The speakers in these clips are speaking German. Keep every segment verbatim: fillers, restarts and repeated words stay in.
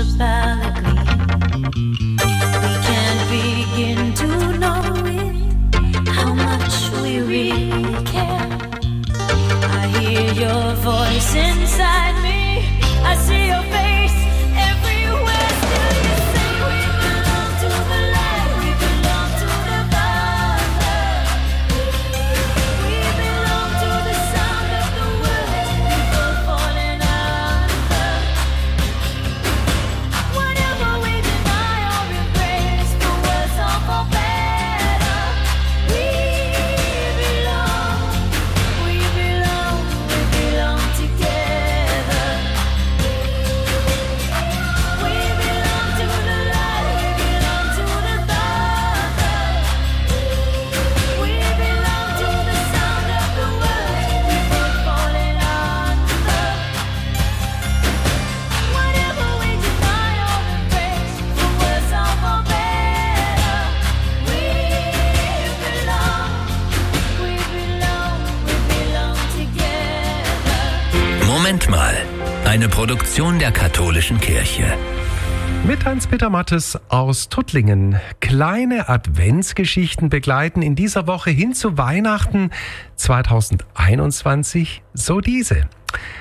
Moment mal, eine Produktion der Katholischen Kirche. Mit Hans-Peter Mattes aus Tuttlingen. Kleine Adventsgeschichten begleiten in dieser Woche hin zu Weihnachten zwanzig einundzwanzig, so diese.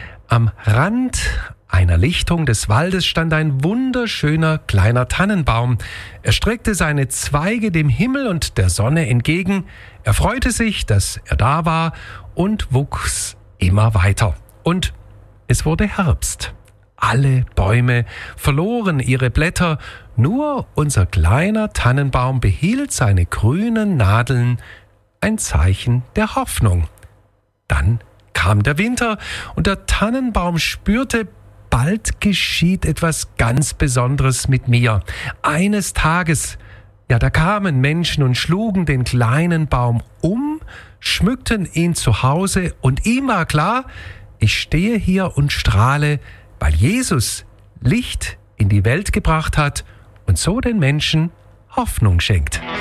Am Rand einer Lichtung des Waldes stand ein wunderschöner kleiner Tannenbaum. Er streckte seine Zweige dem Himmel und der Sonne entgegen. Er freute sich, dass er da war und wuchs immer weiter. Und es wurde Herbst. Alle Bäume verloren ihre Blätter, nur unser kleiner Tannenbaum behielt seine grünen Nadeln, ein Zeichen der Hoffnung. Dann kam der Winter und der Tannenbaum spürte, bald geschieht etwas ganz Besonderes mit mir. Eines Tages, ja, da kamen Menschen und schlugen den kleinen Baum um, schmückten ihn zu Hause und ihm war klar, ich stehe hier und strahle, weil Jesus Licht in die Welt gebracht hat und so den Menschen Hoffnung schenkt.